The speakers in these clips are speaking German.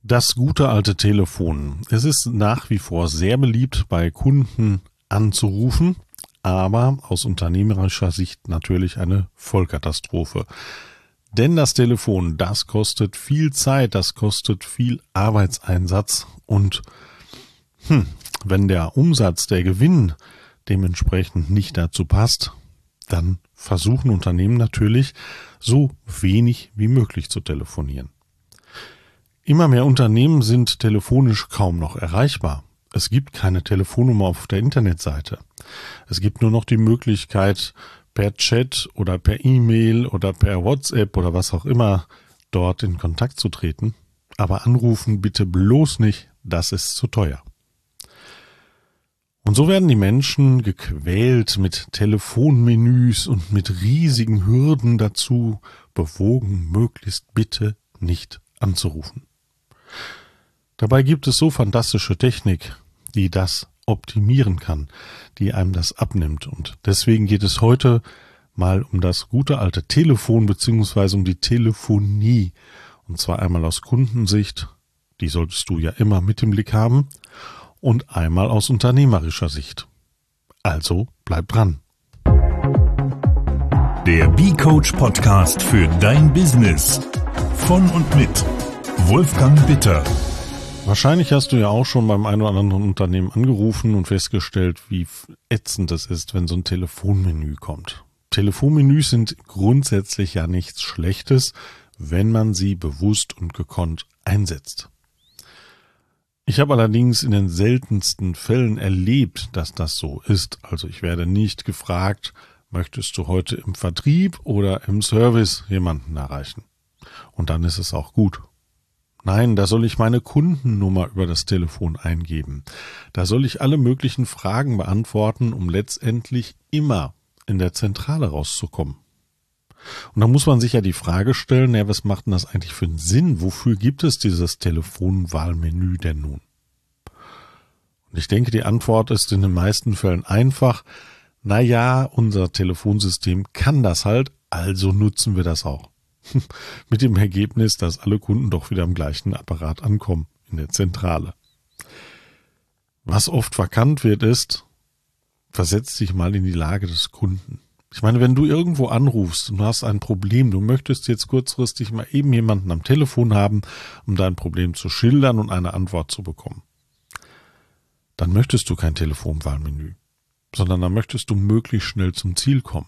Das gute alte Telefon. Es ist nach wie vor sehr beliebt, bei Kunden anzurufen, aber aus unternehmerischer Sicht natürlich eine Vollkatastrophe. Denn das Telefon, das kostet viel Zeit, das kostet viel Arbeitseinsatz und wenn der Umsatz, der Gewinn dementsprechend nicht dazu passt, dann versuchen Unternehmen natürlich, so wenig wie möglich zu telefonieren. Immer mehr Unternehmen sind telefonisch kaum noch erreichbar. Es gibt keine Telefonnummer auf der Internetseite. Es gibt nur noch die Möglichkeit, per Chat oder per E-Mail oder per WhatsApp oder was auch immer dort in Kontakt zu treten. Aber anrufen bitte bloß nicht, das ist zu teuer. Und so werden die Menschen gequält mit Telefonmenüs und mit riesigen Hürden dazu bewogen, möglichst bitte nicht anzurufen. Dabei gibt es so fantastische Technik, die das optimieren kann, die einem das abnimmt. Und deswegen geht es heute mal um das gute alte Telefon bzw. um die Telefonie. Und zwar einmal aus Kundensicht, die solltest du ja immer mit im Blick haben, und einmal aus unternehmerischer Sicht. Also bleib dran. Der B-Coach Podcast für dein Business. Von und mit Wolfgang Bitter. Wahrscheinlich hast du ja auch schon beim einen oder anderen Unternehmen angerufen und festgestellt, wie ätzend es ist, wenn so ein Telefonmenü kommt. Telefonmenüs sind grundsätzlich ja nichts Schlechtes, wenn man sie bewusst und gekonnt einsetzt. Ich habe allerdings in den seltensten Fällen erlebt, dass das so ist. Also ich werde nicht gefragt, möchtest du heute im Vertrieb oder im Service jemanden erreichen? Und dann ist es auch gut. Nein, da soll ich meine Kundennummer über das Telefon eingeben. Da soll ich alle möglichen Fragen beantworten, um letztendlich immer in der Zentrale rauszukommen. Und da muss man sich ja die Frage stellen, ja, was macht denn das eigentlich für einen Sinn? Wofür gibt es dieses Telefonwahlmenü denn nun? Und ich denke, die Antwort ist in den meisten Fällen einfach. Naja, unser Telefonsystem kann das halt, also nutzen wir das auch. Mit dem Ergebnis, dass alle Kunden doch wieder am gleichen Apparat ankommen, in der Zentrale. Was oft verkannt wird, ist, versetz dich mal in die Lage des Kunden. Ich meine, wenn du irgendwo anrufst und du hast ein Problem, du möchtest jetzt kurzfristig mal eben jemanden am Telefon haben, um dein Problem zu schildern und eine Antwort zu bekommen, dann möchtest du kein Telefonwahlmenü, sondern dann möchtest du möglichst schnell zum Ziel kommen.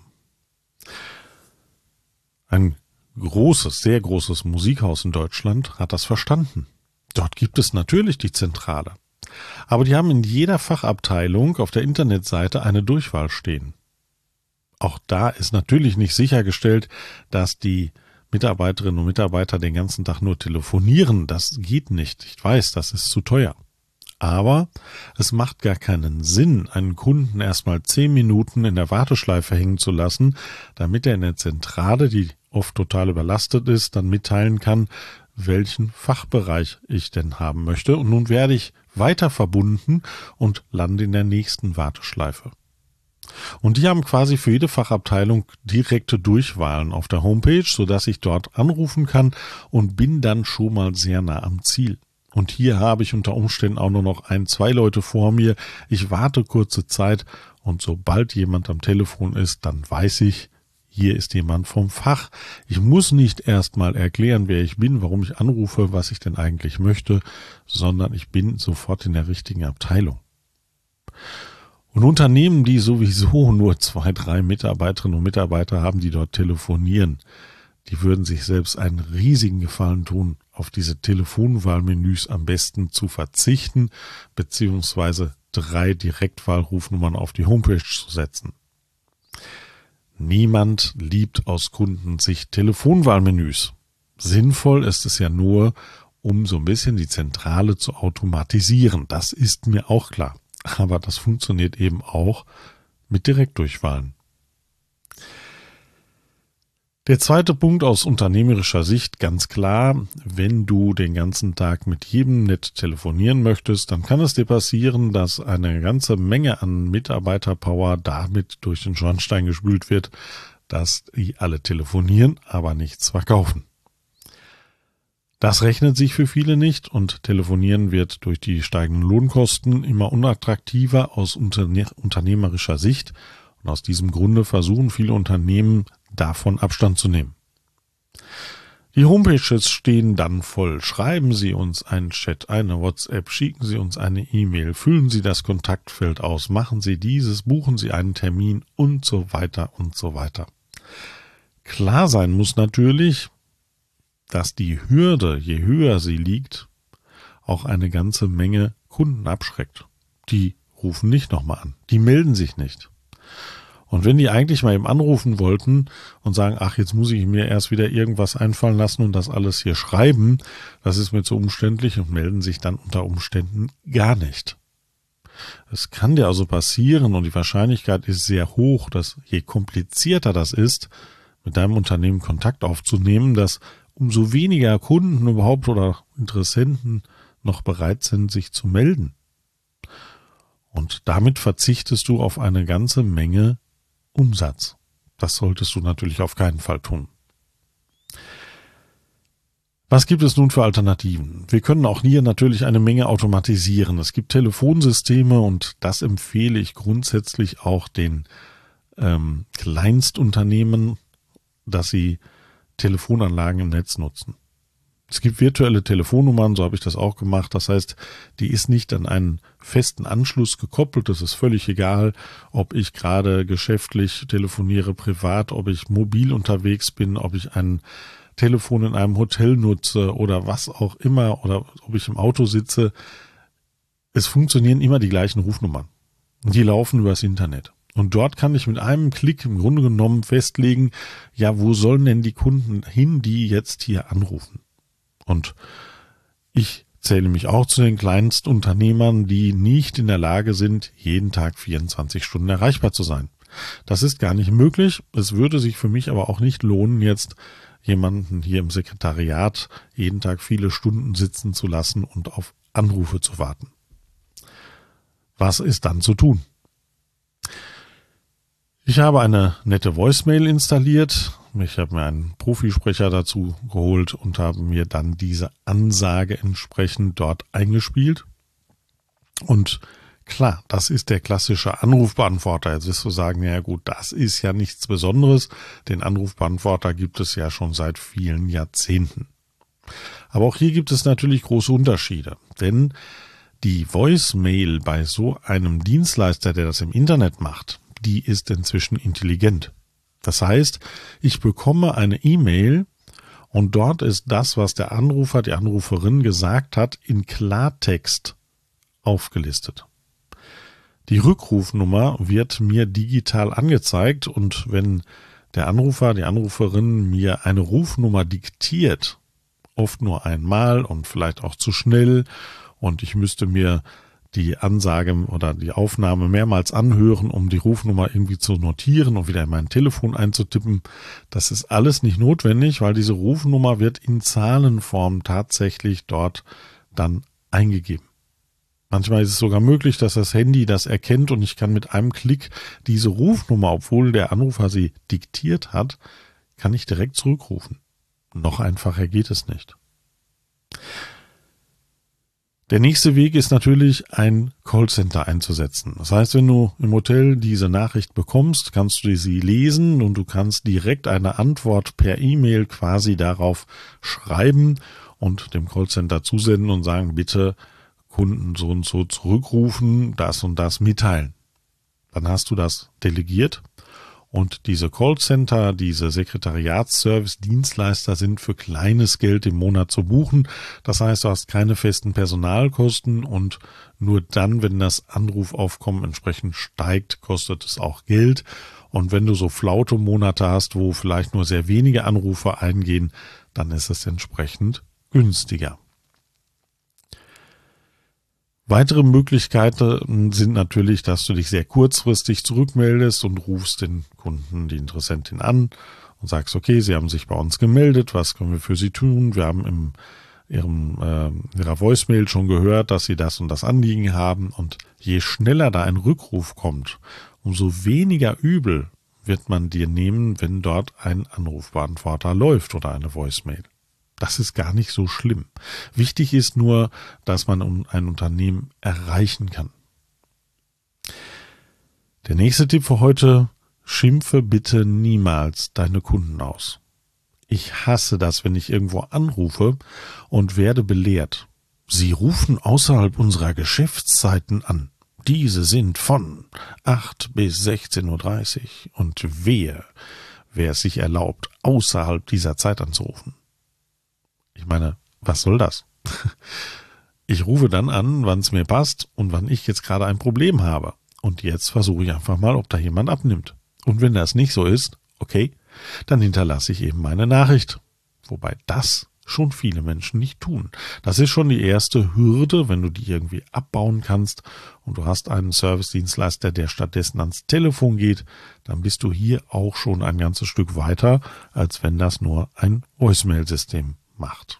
Ein sehr großes Musikhaus in Deutschland hat das verstanden. Dort gibt es natürlich die Zentrale. Aber die haben in jeder Fachabteilung auf der Internetseite eine Durchwahl stehen. Auch da ist natürlich nicht sichergestellt, dass die Mitarbeiterinnen und Mitarbeiter den ganzen Tag nur telefonieren. Das geht nicht. Ich weiß, das ist zu teuer. Aber es macht gar keinen Sinn, einen Kunden erstmal 10 Minuten in der Warteschleife hängen zu lassen, damit er in der Zentrale, die oft total überlastet ist, dann mitteilen kann, welchen Fachbereich ich denn haben möchte. Und nun werde ich weiter verbunden und lande in der nächsten Warteschleife. Und die haben quasi für jede Fachabteilung direkte Durchwahlen auf der Homepage, sodass ich dort anrufen kann und bin dann schon mal sehr nah am Ziel. Und hier habe ich unter Umständen auch nur noch 1-2 Leute vor mir. Ich warte kurze Zeit und sobald jemand am Telefon ist, dann weiß ich, hier ist jemand vom Fach. Ich muss nicht erst mal erklären, wer ich bin, warum ich anrufe, was ich denn eigentlich möchte, sondern ich bin sofort in der richtigen Abteilung. Und Unternehmen, die sowieso nur 2-3 Mitarbeiterinnen und Mitarbeiter haben, die dort telefonieren, die würden sich selbst einen riesigen Gefallen tun, auf diese Telefonwahlmenüs am besten zu verzichten, beziehungsweise 3 Direktwahlrufnummern auf die Homepage zu setzen. Niemand liebt aus Kundensicht Telefonwahlmenüs. Sinnvoll ist es ja nur, um so ein bisschen die Zentrale zu automatisieren. Das ist mir auch klar. Aber das funktioniert eben auch mit Direktdurchwahlen. Der zweite Punkt aus unternehmerischer Sicht, ganz klar, wenn du den ganzen Tag mit jedem nett telefonieren möchtest, dann kann es dir passieren, dass eine ganze Menge an Mitarbeiterpower damit durch den Schornstein gespült wird, dass die alle telefonieren, aber nichts verkaufen. Das rechnet sich für viele nicht und Telefonieren wird durch die steigenden Lohnkosten immer unattraktiver aus unternehmerischer Sicht. Und aus diesem Grunde versuchen viele Unternehmen, davon Abstand zu nehmen. Die Homepages stehen dann voll. Schreiben Sie uns einen Chat, eine WhatsApp, schicken Sie uns eine E-Mail, füllen Sie das Kontaktfeld aus, machen Sie dieses, buchen Sie einen Termin und so weiter und so weiter. Klar sein muss natürlich, dass die Hürde, je höher sie liegt, auch eine ganze Menge Kunden abschreckt. Die rufen nicht nochmal an, die melden sich nicht. Und wenn die eigentlich mal eben anrufen wollten und sagen, ach, jetzt muss ich mir erst wieder irgendwas einfallen lassen und das alles hier schreiben, das ist mir zu umständlich, und melden sich dann unter Umständen gar nicht. Es kann dir also passieren, und die Wahrscheinlichkeit ist sehr hoch, dass je komplizierter das ist, mit deinem Unternehmen Kontakt aufzunehmen, dass umso weniger Kunden überhaupt oder Interessenten noch bereit sind, sich zu melden. Und damit verzichtest du auf eine ganze Menge Umsatz. Das solltest du natürlich auf keinen Fall tun. Was gibt es nun für Alternativen? Wir können auch hier natürlich eine Menge automatisieren. Es gibt Telefonsysteme, und das empfehle ich grundsätzlich auch den Kleinstunternehmen, dass sie Telefonanlagen im Netz nutzen. Es gibt virtuelle Telefonnummern, so habe ich das auch gemacht. Das heißt, die ist nicht an einen festen Anschluss gekoppelt. Es ist völlig egal, ob ich gerade geschäftlich telefoniere, privat, ob ich mobil unterwegs bin, ob ich ein Telefon in einem Hotel nutze oder was auch immer, oder ob ich im Auto sitze. Es funktionieren immer die gleichen Rufnummern. Die laufen übers Internet. Und dort kann ich mit einem Klick im Grunde genommen festlegen, ja, wo sollen denn die Kunden hin, die jetzt hier anrufen? Und ich zähle mich auch zu den Kleinstunternehmern, die nicht in der Lage sind, jeden Tag 24 Stunden erreichbar zu sein. Das ist gar nicht möglich. Es würde sich für mich aber auch nicht lohnen, jetzt jemanden hier im Sekretariat jeden Tag viele Stunden sitzen zu lassen und auf Anrufe zu warten. Was ist dann zu tun? Ich habe eine nette Voicemail installiert. Ich habe mir einen Profisprecher dazu geholt und habe mir dann diese Ansage entsprechend dort eingespielt. Und klar, das ist der klassische Anrufbeantworter. Jetzt wirst du sagen, ja gut, das ist ja nichts Besonderes. Den Anrufbeantworter gibt es ja schon seit vielen Jahrzehnten. Aber auch hier gibt es natürlich große Unterschiede. Denn die Voicemail bei so einem Dienstleister, der das im Internet macht, die ist inzwischen intelligent. Das heißt, ich bekomme eine E-Mail und dort ist das, was der Anrufer, die Anruferin gesagt hat, in Klartext aufgelistet. Die Rückrufnummer wird mir digital angezeigt, und wenn der Anrufer, die Anruferin mir eine Rufnummer diktiert, oft nur einmal und vielleicht auch zu schnell, und ich müsste mir die Ansage oder die Aufnahme mehrmals anhören, um die Rufnummer irgendwie zu notieren und wieder in mein Telefon einzutippen. Das ist alles nicht notwendig, weil diese Rufnummer wird in Zahlenform tatsächlich dort dann eingegeben. Manchmal ist es sogar möglich, dass das Handy das erkennt und ich kann mit einem Klick diese Rufnummer, obwohl der Anrufer sie diktiert hat, kann ich direkt zurückrufen. Noch einfacher geht es nicht. Der nächste Weg ist natürlich, ein Callcenter einzusetzen. Das heißt, wenn du im Hotel diese Nachricht bekommst, kannst du sie lesen und du kannst direkt eine Antwort per E-Mail quasi darauf schreiben und dem Callcenter zusenden und sagen, bitte Kunden so und so zurückrufen, das und das mitteilen. Dann hast du das delegiert. Und diese Callcenter, diese Sekretariatsservice-Dienstleister sind für kleines Geld im Monat zu buchen. Das heißt, du hast keine festen Personalkosten, und nur dann, wenn das Anrufaufkommen entsprechend steigt, kostet es auch Geld. Und wenn du so flaute Monate hast, wo vielleicht nur sehr wenige Anrufe eingehen, dann ist es entsprechend günstiger. Weitere Möglichkeiten sind natürlich, dass du dich sehr kurzfristig zurückmeldest und rufst den Kunden, die Interessentin an und sagst, okay, Sie haben sich bei uns gemeldet, was können wir für Sie tun? Wir haben Ihrer Voicemail schon gehört, dass Sie das und das Anliegen haben, und je schneller da ein Rückruf kommt, umso weniger übel wird man dir nehmen, wenn dort ein Anrufbeantworter läuft oder eine Voicemail. Das ist gar nicht so schlimm. Wichtig ist nur, dass man ein Unternehmen erreichen kann. Der nächste Tipp für heute: Schimpfe bitte niemals deine Kunden aus. Ich hasse das, wenn ich irgendwo anrufe und werde belehrt. Sie rufen außerhalb unserer Geschäftszeiten an. Diese sind von 8 bis 16:30 Uhr und wehe, wer es sich erlaubt, außerhalb dieser Zeit anzurufen. Ich meine, was soll das? Ich rufe dann an, wann es mir passt und wann ich jetzt gerade ein Problem habe. Und jetzt versuche ich einfach mal, ob da jemand abnimmt. Und wenn das nicht so ist, okay, dann hinterlasse ich eben meine Nachricht. Wobei das schon viele Menschen nicht tun. Das ist schon die erste Hürde, wenn du die irgendwie abbauen kannst und du hast einen Service-Dienstleister, der stattdessen ans Telefon geht, dann bist du hier auch schon ein ganzes Stück weiter, als wenn das nur ein Voicemail-System macht.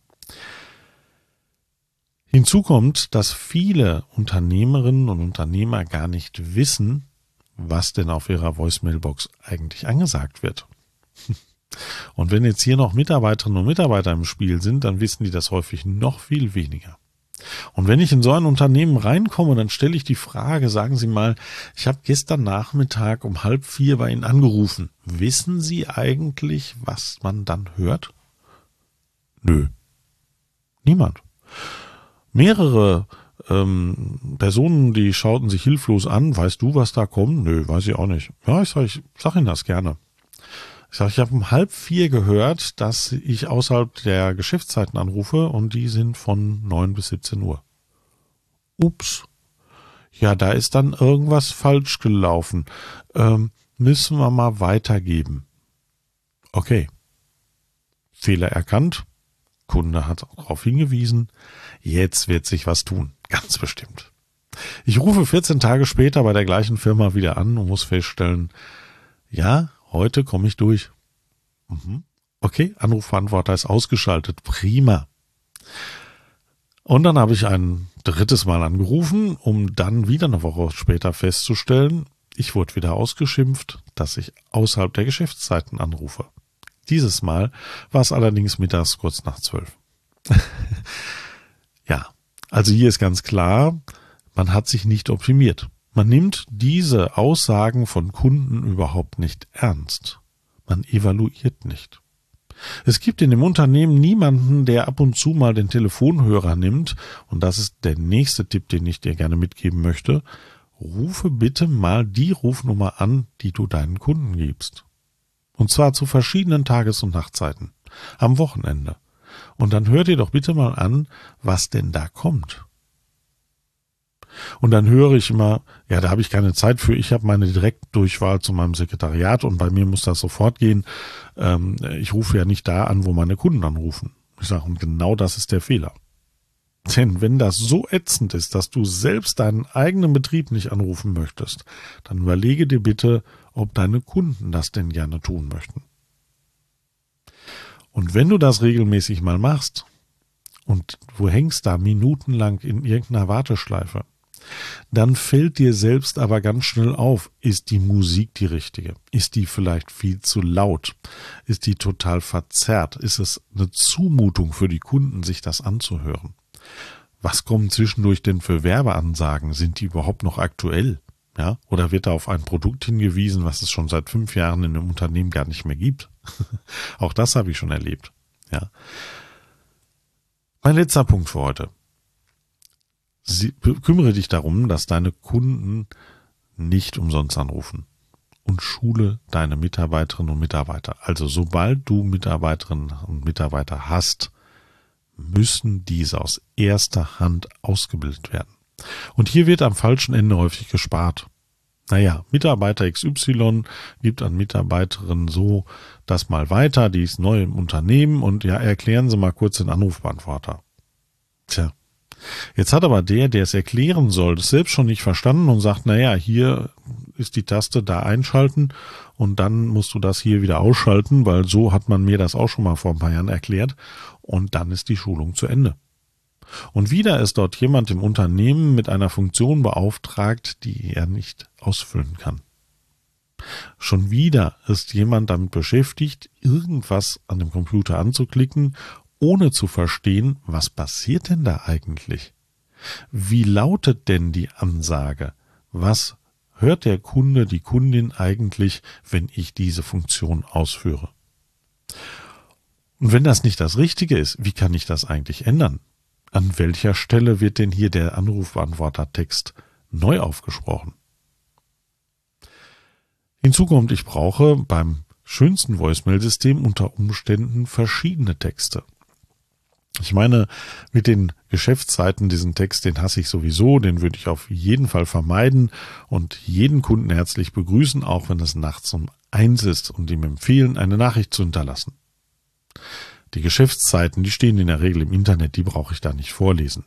Hinzu kommt, dass viele Unternehmerinnen und Unternehmer gar nicht wissen, was denn auf ihrer Voicemailbox eigentlich angesagt wird. Und wenn jetzt hier noch Mitarbeiterinnen und Mitarbeiter im Spiel sind, dann wissen die das häufig noch viel weniger. Und wenn ich in so ein Unternehmen reinkomme, dann stelle ich die Frage, sagen Sie mal, ich habe gestern Nachmittag um 3:30 bei Ihnen angerufen. Wissen Sie eigentlich, was man dann hört? Nö. Niemand. Mehrere Personen, die schauten sich hilflos an. Weißt du, was da kommt? Nö, weiß ich auch nicht. Ja, ich sag Ihnen das gerne. Ich habe um 3:30 gehört, dass ich außerhalb der Geschäftszeiten anrufe und die sind von 9 bis 17 Uhr. Ups. Ja, da ist dann irgendwas falsch gelaufen. Müssen wir mal weitergeben. Okay. Fehler erkannt. Kunde hat darauf hingewiesen. Jetzt wird sich was tun. Ganz bestimmt. Ich rufe 14 Tage später bei der gleichen Firma wieder an und muss feststellen, ja, heute komme ich durch. Okay, Anrufbeantworter ist ausgeschaltet. Prima. Und dann habe ich ein drittes Mal angerufen, um dann wieder eine Woche später festzustellen, ich wurde wieder ausgeschimpft, dass ich außerhalb der Geschäftszeiten anrufe. Dieses Mal war es allerdings mittags kurz nach 12. Ja, also hier ist ganz klar, man hat sich nicht optimiert. Man nimmt diese Aussagen von Kunden überhaupt nicht ernst. Man evaluiert nicht. Es gibt in dem Unternehmen niemanden, der ab und zu mal den Telefonhörer nimmt. Und das ist der nächste Tipp, den ich dir gerne mitgeben möchte. Rufe bitte mal die Rufnummer an, die du deinen Kunden gibst. Und zwar zu verschiedenen Tages- und Nachtzeiten. Am Wochenende. Und dann hör dir doch bitte mal an, was denn da kommt. Und dann höre ich immer, ja, da habe ich keine Zeit für, ich habe meine Direktdurchwahl zu meinem Sekretariat und bei mir muss das sofort gehen. Ich rufe ja nicht da an, wo meine Kunden anrufen. Ich sage, und genau das ist der Fehler. Denn wenn das so ätzend ist, dass du selbst deinen eigenen Betrieb nicht anrufen möchtest, dann überlege dir bitte, ob deine Kunden das denn gerne tun möchten. Und wenn du das regelmäßig mal machst und du hängst da minutenlang in irgendeiner Warteschleife, dann fällt dir selbst aber ganz schnell auf, ist die Musik die richtige? Ist die vielleicht viel zu laut? Ist die total verzerrt? Ist es eine Zumutung für die Kunden, sich das anzuhören? Was kommen zwischendurch denn für Werbeansagen? Sind die überhaupt noch aktuell? Ja? Oder wird da auf ein Produkt hingewiesen, was es schon seit 5 Jahren in einem Unternehmen gar nicht mehr gibt? Auch das habe ich schon erlebt. Ja. Mein letzter Punkt für heute. Kümmere dich darum, dass deine Kunden nicht umsonst anrufen und schule deine Mitarbeiterinnen und Mitarbeiter. Also sobald du Mitarbeiterinnen und Mitarbeiter hast, müssen diese aus erster Hand ausgebildet werden. Und hier wird am falschen Ende häufig gespart. Naja, Mitarbeiter XY gibt an Mitarbeiterin so das mal weiter, die ist neu im Unternehmen und ja, erklären Sie mal kurz den Anrufbeantworter. Tja. Jetzt hat aber der es erklären soll, das selbst schon nicht verstanden und sagt, naja, hier ist die Taste, da einschalten und dann musst du das hier wieder ausschalten, weil so hat man mir das auch schon mal vor ein paar Jahren erklärt und dann ist die Schulung zu Ende. Und wieder ist dort jemand im Unternehmen mit einer Funktion beauftragt, die er nicht ausfüllen kann. Schon wieder ist jemand damit beschäftigt, irgendwas an dem Computer anzuklicken, ohne zu verstehen, was passiert denn da eigentlich? Wie lautet denn die Ansage? Was hört der Kunde, die Kundin eigentlich, wenn ich diese Funktion ausführe? Und wenn das nicht das Richtige ist, wie kann ich das eigentlich ändern? An welcher Stelle wird denn hier der Anrufbeantwortertext neu aufgesprochen? Hinzu kommt, ich brauche beim schönsten Voicemail-System unter Umständen verschiedene Texte. Ich meine, mit den Geschäftszeiten, diesen Text, den hasse ich sowieso, den würde ich auf jeden Fall vermeiden und jeden Kunden herzlich begrüßen, auch wenn es nachts um 1 ist und ihm empfehlen, eine Nachricht zu hinterlassen. Die Geschäftszeiten, die stehen in der Regel im Internet, die brauche ich da nicht vorlesen.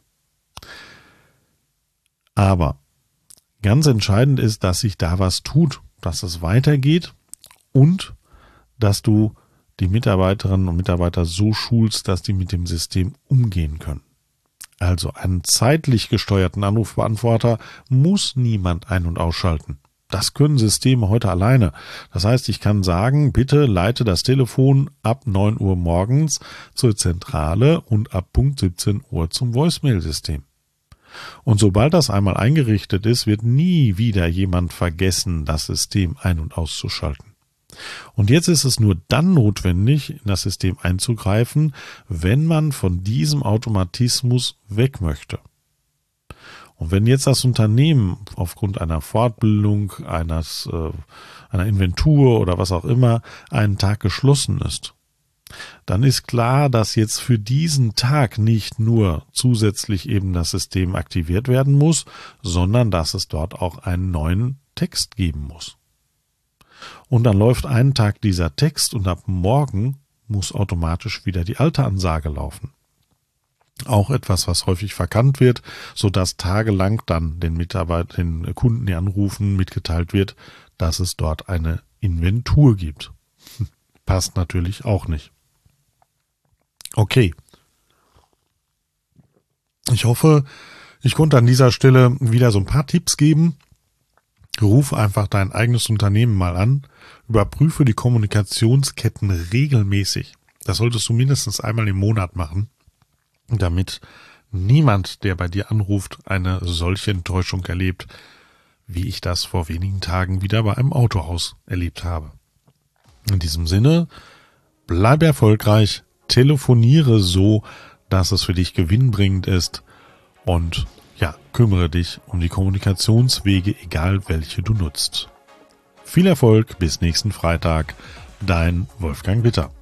Aber ganz entscheidend ist, dass sich da was tut, dass es weitergeht und dass du die Mitarbeiterinnen und Mitarbeiter so schulst, dass die mit dem System umgehen können. Also einen zeitlich gesteuerten Anrufbeantworter muss niemand ein- und ausschalten. Das können Systeme heute alleine. Das heißt, ich kann sagen, bitte leite das Telefon ab 9 Uhr morgens zur Zentrale und ab Punkt 17 Uhr zum Voicemail-System. Und sobald das einmal eingerichtet ist, wird nie wieder jemand vergessen, das System ein- und auszuschalten. Und jetzt ist es nur dann notwendig, in das System einzugreifen, wenn man von diesem Automatismus weg möchte. Und wenn jetzt das Unternehmen aufgrund einer Fortbildung, einer Inventur oder was auch immer einen Tag geschlossen ist, dann ist klar, dass jetzt für diesen Tag nicht nur zusätzlich eben das System aktiviert werden muss, sondern dass es dort auch einen neuen Text geben muss. Und dann läuft einen Tag dieser Text und ab morgen muss automatisch wieder die alte Ansage laufen. Auch etwas, was häufig verkannt wird, sodass tagelang dann den Kunden, die anrufen, mitgeteilt wird, dass es dort eine Inventur gibt. Passt natürlich auch nicht. Okay. Ich hoffe, ich konnte an dieser Stelle wieder so ein paar Tipps geben. Ruf einfach dein eigenes Unternehmen mal an, überprüfe die Kommunikationsketten regelmäßig. Das solltest du mindestens einmal im Monat machen, damit niemand, der bei dir anruft, eine solche Enttäuschung erlebt, wie ich das vor wenigen Tagen wieder bei einem Autohaus erlebt habe. In diesem Sinne, bleib erfolgreich, telefoniere so, dass es für dich gewinnbringend ist und ja, kümmere dich um die Kommunikationswege, egal welche du nutzt. Viel Erfolg, bis nächsten Freitag, dein Wolfgang Witter.